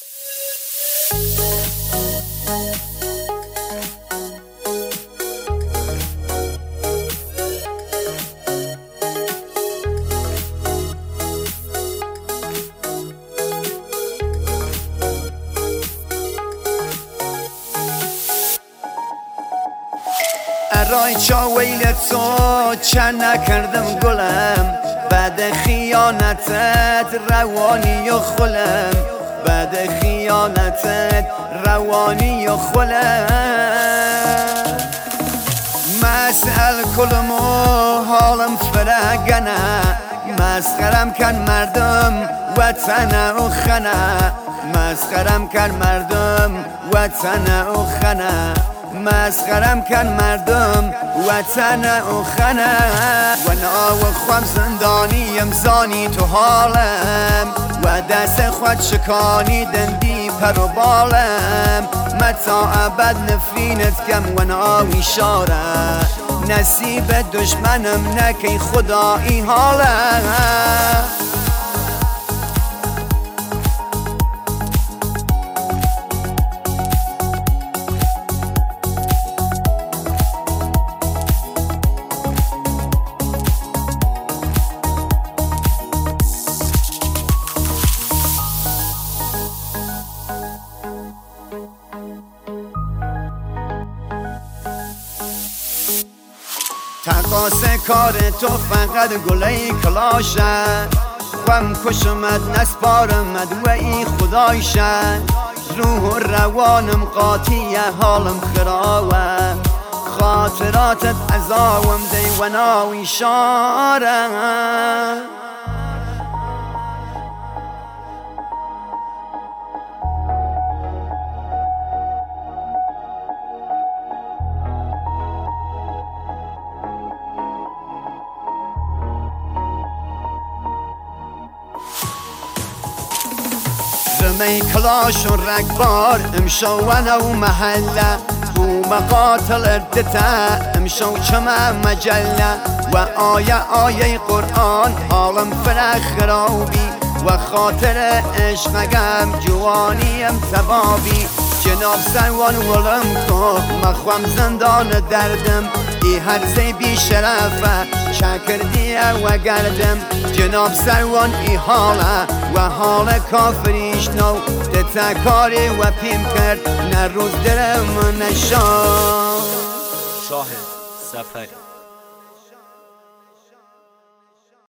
رای چا ویل تو چند نکردم گلم بعد خیانتت روانی و خلم بعد خیانتت روانی و خلم مسئل کلم و حالم فرگنه مسخرم کن مردم وطن و خنه مسخرم کن مردم وطن و خنه مسخرم کن مردم وطن و خنه و نا و خوام زندانیم زانی تو حالم و دست خود شکانی دندی پر و بالم متا ابد نفرینت کم و نا ویشاره نصیب دشمنم نکی خدایی حالم تقاس کار تو فقط گله کلاشه خوام کشمت نسپارمت و ای خدایشه روح و روانم قاطیه حالم خراوه خاطراتت عذاوم دی و ناوی شاره رمی کلاش و رگبار امشو و محله و مقاتل اردتا امشو چما مجله و آیه قرآن حالم فرخرابی و خاطر عشقم جوانیم تبابی جناب سروان ولم کو مخوام زندان دردم ای هر زیبی شرفه شکردیه و گردم جناب سروان ای حاله و حال کافریش نو تکاری و پیم کرد نه روز درم نشان شاه سفری